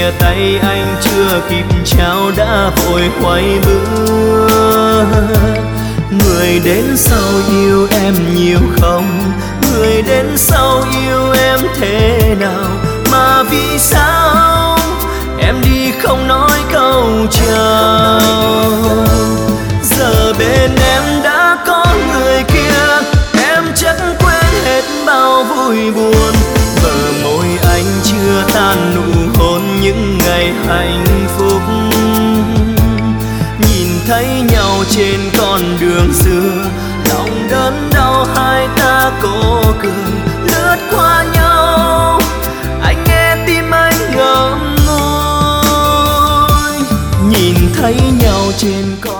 chia tay anh chưa kịp chào đã vội quay bước. Người đến sau yêu em nhiều không? Người đến sau yêu em thế nào? Mà vì sao em đi không nói câu chào? Giờ bên em đã có người kia, em chắc quên hết bao vui buồn. Bờ môi anh chưa tan nụ hôn những ngày hạnh phúc. Nhìn thấy nhau trên con đường xưa, lòng đớn đau hai ta cố cười lướt qua nhau. Anh nghe tim anh ngậm ngùi, nhìn thấy nhau trên con